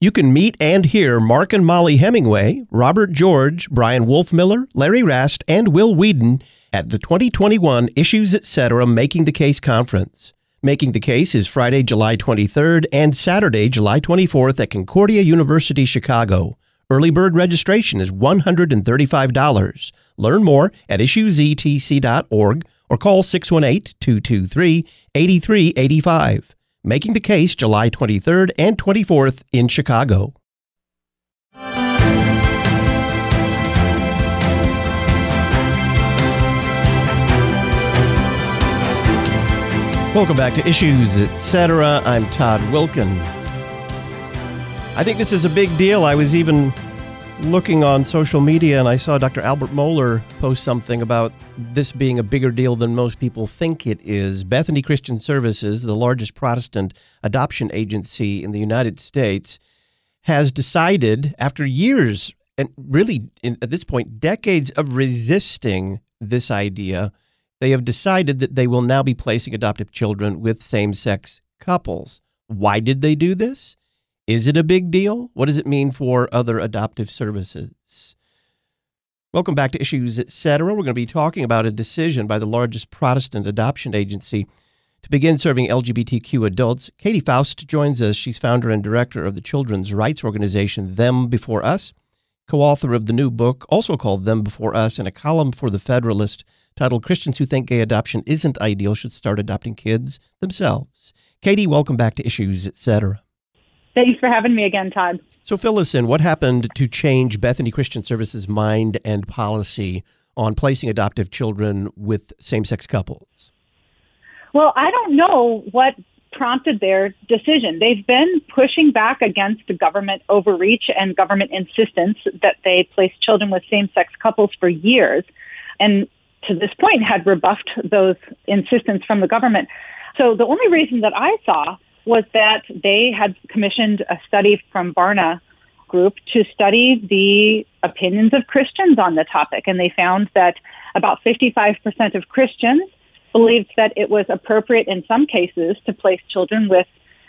You can meet and hear Mark and Molly Hemingway, Robert George, Brian Wolfmiller, Larry Rast, and Will Whedon at the 2021 Issues Etc. Making the Case Conference. Making the Case is Friday, July 23rd and Saturday, July 24th at Concordia University, Chicago. Early bird registration is $135. Learn more at issuesetc.org or call 618-223-8385. Making the Case, July 23rd and 24th in Chicago. Welcome back to Issues Etc. I'm Todd Wilken. I think this is a big deal. I was even looking on social media and I saw Dr. Albert Mohler post something about this being a bigger deal than most people think it is. Bethany Christian Services, the largest Protestant adoption agency in the United States, has decided, after years and really at this point decades of resisting this idea, they have decided that they will now be placing adoptive children with same-sex couples. Why did they do this? Is it a big deal? What does it mean for other adoptive services? Welcome back to Issues Etc. We're going to be talking about a decision by the largest Protestant adoption agency to begin serving LGBTQ adults. Katie Faust joins us. She's founder and director of the children's rights organization Them Before Us, co-author of the new book, also called Them Before Us, and a column for The Federalist titled Christians Who Think Gay Adoption Isn't Ideal Should Start Adopting Kids Themselves. Katie, welcome back to Issues Etc. Thanks for having me again, Todd. So fill us in. What happened to change Bethany Christian Services' mind and policy on placing adoptive children with same-sex couples? Well, I don't know what prompted their decision. They've been pushing back against the government overreach and government insistence that they place children with same-sex couples for years, and to this point had rebuffed those insistence from the government. So the only reason that I saw was that they had commissioned a study from Barna Group to study the opinions of Christians on the topic. And they found that about 55% of Christians believed that it was appropriate in some cases to place children with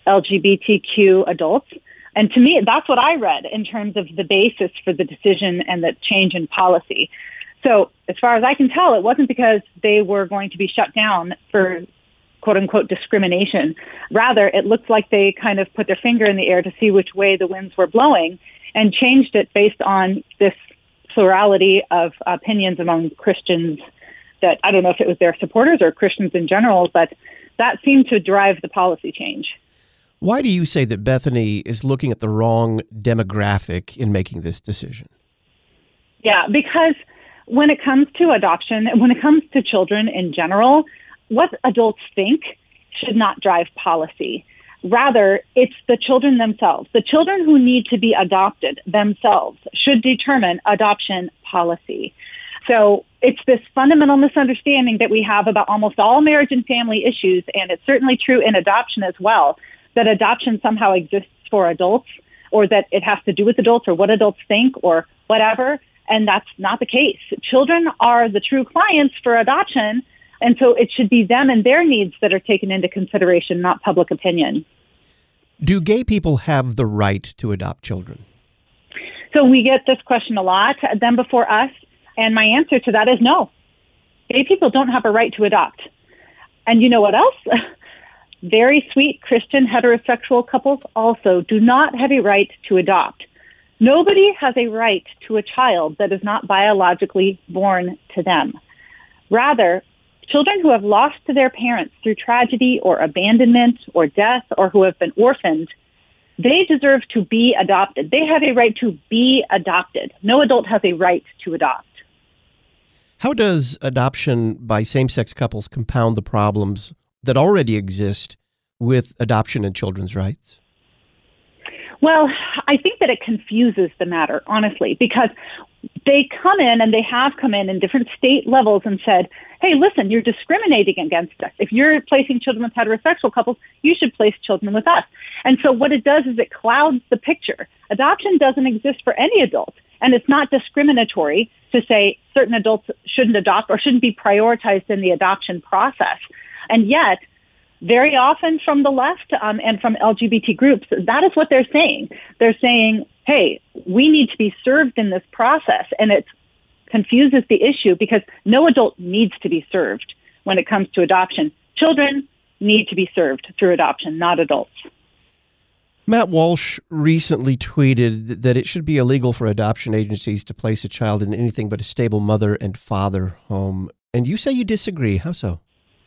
LGBTQ adults. And to me, that's what I read in terms of the basis for the decision and the change in policy. So as far as I can tell, it wasn't because they were going to be shut down for quote-unquote discrimination. Rather, it looked like they kind of put their finger in the air to see which way the winds were blowing and changed it based on this plurality of opinions among Christians that, I don't know if it was their supporters or Christians in general, but that seemed to drive the policy change. Why do you say that Bethany is looking at the wrong demographic in making this decision? Yeah, because when it comes to adoption and when it comes to children in general, what adults think should not drive policy. Rather, it's the children themselves. The children who need to be adopted themselves should determine adoption policy. So it's this fundamental misunderstanding that we have about almost all marriage and family issues, and it's certainly true in adoption as well, that adoption somehow exists for adults, or that it has to do with adults or what adults think or whatever, and that's not the case. Children are the true clients for adoption, and so it should be them and their needs that are taken into consideration, not public opinion. Do gay people have the right to adopt children? So we get this question a lot, Them Before Us, and my answer to that is no. Gay people don't have a right to adopt. And you know what else? Very sweet Christian heterosexual couples also do not have a right to adopt. Nobody has a right to a child that is not biologically born to them. Rather, children who have lost their parents through tragedy or abandonment or death or who have been orphaned, they deserve to be adopted. They have a right to be adopted. No adult has a right to adopt. How does adoption by same-sex couples compound the problems that already exist with adoption and children's rights? Well, I think that it confuses the matter, honestly, because they come in and they have come in different state levels and said, hey, listen, you're discriminating against us. If you're placing children with heterosexual couples, you should place children with us. And so what it does is it clouds the picture. Adoption doesn't exist for any adult, and it's not discriminatory to say certain adults shouldn't adopt or shouldn't be prioritized in the adoption process. And yet, very often from the left and from LGBT groups, that is what they're saying. They're saying, hey, we need to be served in this process. And it confuses the issue because no adult needs to be served when it comes to adoption. Children need to be served through adoption, not adults. Matt Walsh recently tweeted that it should be illegal for adoption agencies to place a child in anything but a stable mother and father home. And you say you disagree. How so?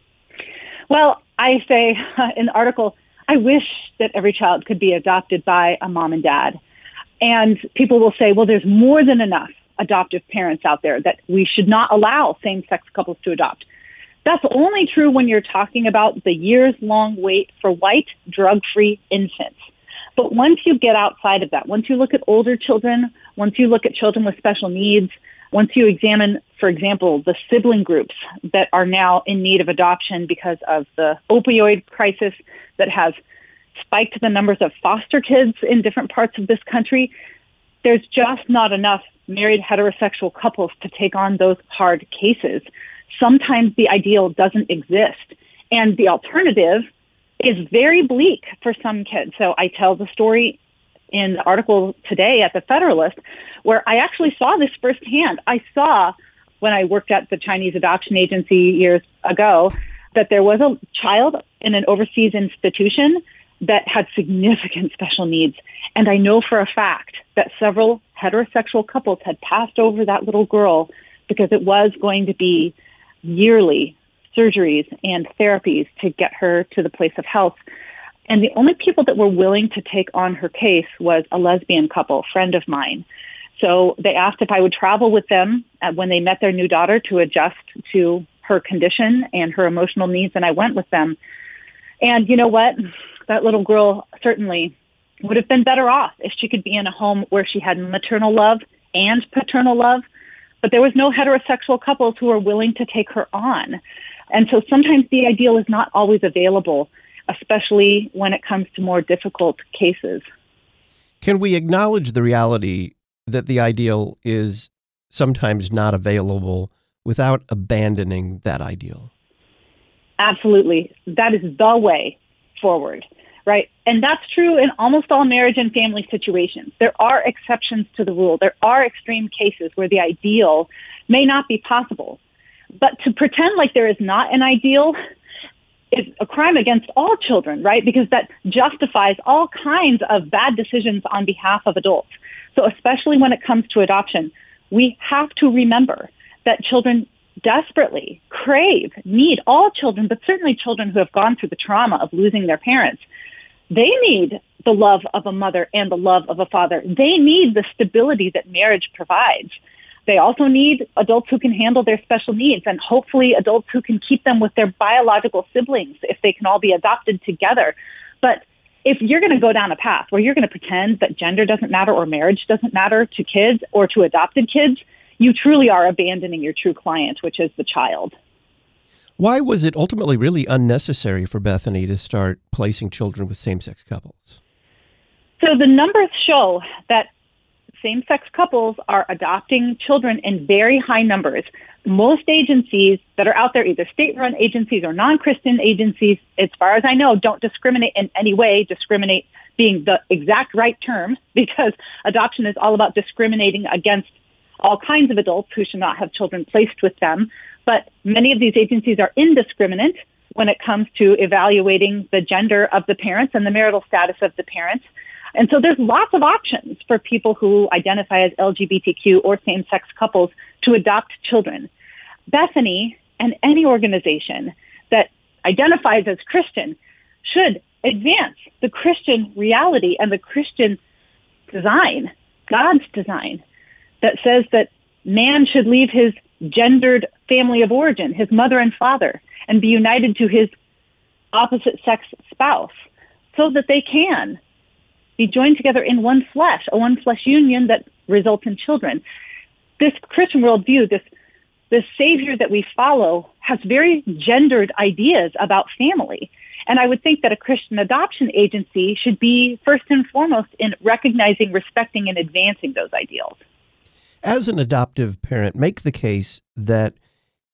Well, I say in the article, I wish that every child could be adopted by a mom and dad. And people will say, well, there's more than enough adoptive parents out there that we should not allow same-sex couples to adopt. That's only true when you're talking about the years-long wait for white, drug-free infants. But once you get outside of that, once you look at older children, once you look at children with special needs, once you examine, for example, the sibling groups that are now in need of adoption because of the opioid crisis that has spiked the numbers of foster kids in different parts of this country, there's just not enough married heterosexual couples to take on those hard cases. Sometimes the ideal doesn't exist, and the alternative is very bleak for some kids. So I tell the story in the article today at the Federalist, where I actually saw this firsthand. I saw when I worked at the Chinese adoption agency years ago that there was a child in an overseas institution that had significant special needs. And I know for a fact that several heterosexual couples had passed over that little girl because it was going to be yearly surgeries and therapies to get her to the place of health. And the only people that were willing to take on her case was a lesbian couple, friend of mine. So they asked if I would travel with them when they met their new daughter to adjust to her condition and her emotional needs, and I went with them. And you know what? That little girl certainly would have been better off if she could be in a home where she had maternal love and paternal love, but there was no heterosexual couples who were willing to take her on. And so sometimes the ideal is not always available, especially when it comes to more difficult cases. Can we acknowledge the reality that the ideal is sometimes not available without abandoning that ideal? Absolutely. That is the way forward, right? And that's true in almost all marriage and family situations. There are exceptions to the rule. There are extreme cases where the ideal may not be possible. But to pretend like there is not an ideal is a crime against all children, right? Because that justifies all kinds of bad decisions on behalf of adults. So especially when it comes to adoption, we have to remember that children desperately crave, need, all children, but certainly children who have gone through the trauma of losing their parents. They need the love of a mother and the love of a father. They need the stability that marriage provides. They also need adults who can handle their special needs, and hopefully adults who can keep them with their biological siblings if they can all be adopted together. But if you're going to go down a path where you're going to pretend that gender doesn't matter or marriage doesn't matter to kids or to adopted kids, you truly are abandoning your true client, which is the child. Why was it ultimately really unnecessary for Bethany to start placing children with same-sex couples? So the numbers show that same-sex couples are adopting children in very high numbers. Most agencies that are out there, either state-run agencies or non-Christian agencies, as far as I know, don't discriminate in any way, discriminate being the exact right term, because adoption is all about discriminating against all kinds of adults who should not have children placed with them. But many of these agencies are indiscriminate when it comes to evaluating the gender of the parents and the marital status of the parents. And so there's lots of options for people who identify as LGBTQ or same-sex couples to adopt children. Bethany and any organization that identifies as Christian should advance the Christian reality and the Christian design, God's design, that says that man should leave his gendered family of origin, his mother and father, and be united to his opposite-sex spouse so that they can be joined together in one flesh, a one-flesh union that results in children. This Christian worldview, this Savior that we follow, has very gendered ideas about family. And I would think that a Christian adoption agency should be first and foremost in recognizing, respecting, and advancing those ideals. As an adoptive parent, make the case that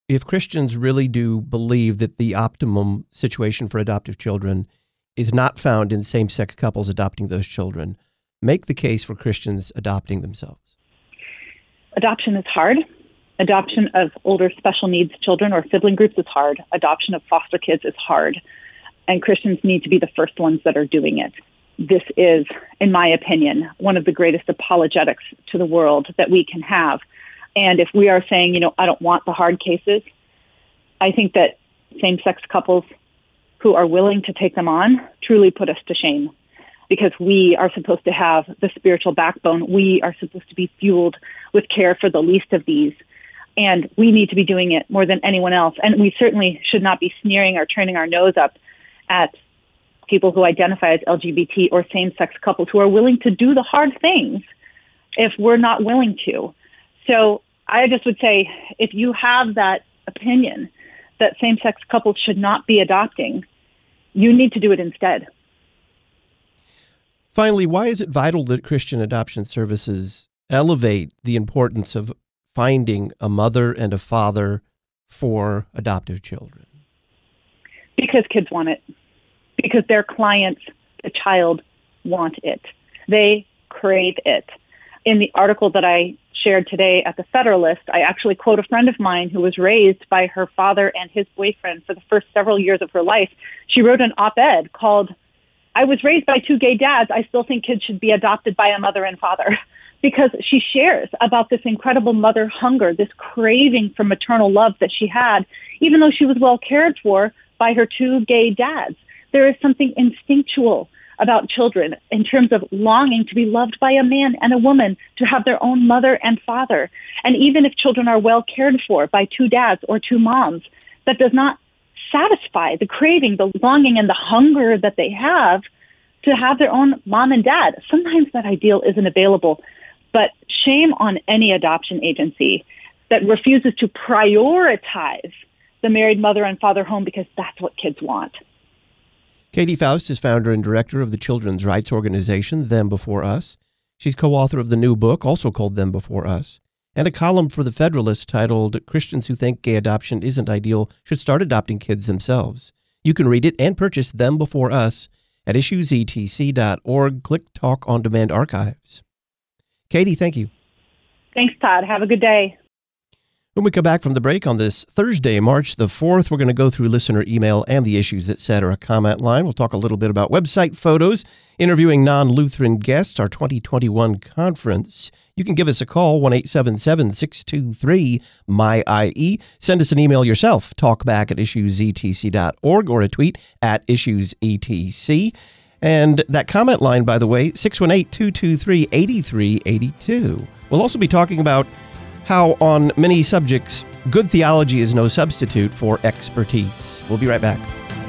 if Christians really do believe that the optimum situation for adoptive children is not found in same-sex couples adopting those children, make the case for Christians adopting themselves. Adoption is hard. Adoption of older special needs children or sibling groups is hard. Adoption of foster kids is hard. And Christians need to be the first ones that are doing it. This is, in my opinion, one of the greatest apologetics to the world that we can have. And if we are saying, I don't want the hard cases, I think that same-sex couples who are willing to take them on truly put us to shame, because we are supposed to have the spiritual backbone. We are supposed to be fueled with care for the least of these. And we need to be doing it more than anyone else. And we certainly should not be sneering or turning our nose up at people who identify as LGBT or same-sex couples who are willing to do the hard things if we're not willing to. So I just would say, if you have that opinion that same-sex couples should not be adopting, you need to do it instead. Finally, why is it vital that Christian adoption services elevate the importance of finding a mother and a father for adoptive children? Because kids want it. Because their clients, the child, want it. They crave it. In the article that I shared today at the Federalist, I actually quote a friend of mine who was raised by her father and his boyfriend for the first several years of her life. She wrote an op-ed called, "I was raised by two gay dads. I still think kids should be adopted by a mother and father." Because she shares about this incredible mother hunger, this craving for maternal love that she had, even though she was well cared for by her two gay dads. There is something instinctual about children in terms of longing to be loved by a man and a woman, to have their own mother and father. And even if children are well cared for by two dads or two moms, that does not satisfy the craving, the longing, and the hunger that they have to have their own mom and dad. Sometimes that ideal isn't available, but shame on any adoption agency that refuses to prioritize the married mother and father home because that's what kids want. Katie Faust is founder and director of the children's rights organization Them Before Us. She's co-author of the new book, also called Them Before Us, and a column for the Federalist titled "Christians Who Think Gay Adoption Isn't Ideal Should Start Adopting Kids Themselves." You can read it and purchase Them Before Us at issuesetc.org. Click Talk on Demand Archives. Katie, thank you. Thanks, Todd. Have a good day. When we come back from the break on this Thursday, March the 4th, we're going to go through listener email and the Issues Etc. comment line. We'll talk a little bit about website photos, interviewing non-Lutheran guests, our 2021 conference. You can give us a call, 1-877-623-MY-IE. Send us an email yourself, talkback@issuesetc.org, or a tweet @issuesetc. And that comment line, by the way, 618-223-8382. We'll also be talking about how on many subjects, good theology is no substitute for expertise. We'll be right back.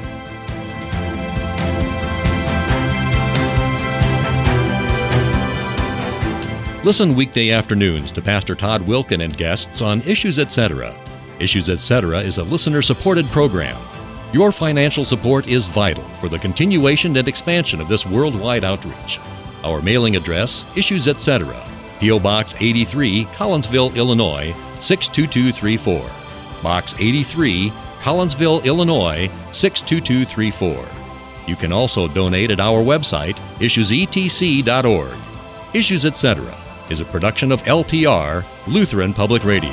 Listen weekday afternoons to Pastor Todd Wilken and guests on Issues Etc. Issues Etc. is a listener-supported program. Your financial support is vital for the continuation and expansion of this worldwide outreach. Our mailing address, Issues Etc., P.O. Box 83, Collinsville, Illinois, 62234. Box 83, Collinsville, Illinois, 62234. You can also donate at our website, issuesetc.org. Issues Etc. is a production of LPR, Lutheran Public Radio.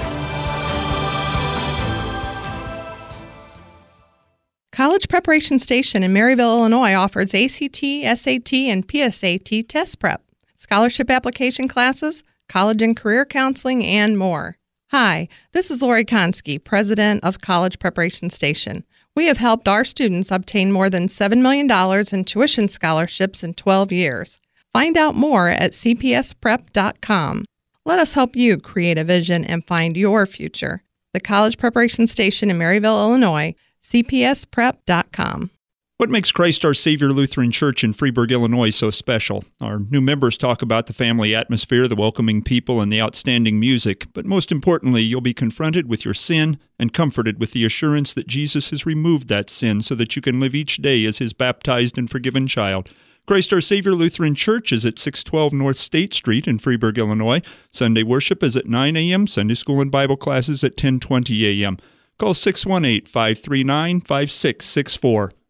College Preparation Station in Maryville, Illinois offers ACT, SAT, and PSAT test prep, scholarship application classes, college and career counseling, and more. Hi, this is Lori Konski, president of College Preparation Station. We have helped our students obtain more than $7 million in tuition scholarships in 12 years. Find out more at cpsprep.com. Let us help you create a vision and find your future. The College Preparation Station in Maryville, Illinois, cpsprep.com. What makes Christ Our Savior Lutheran Church in Freeburg, Illinois so special? Our new members talk about the family atmosphere, the welcoming people, and the outstanding music. But most importantly, you'll be confronted with your sin and comforted with the assurance that Jesus has removed that sin so that you can live each day as His baptized and forgiven child. Christ Our Savior Lutheran Church is at 612 North State Street in Freeburg, Illinois. Sunday worship is at 9 a.m., Sunday school and Bible classes at 10:20 a.m. Call 618-539-5664.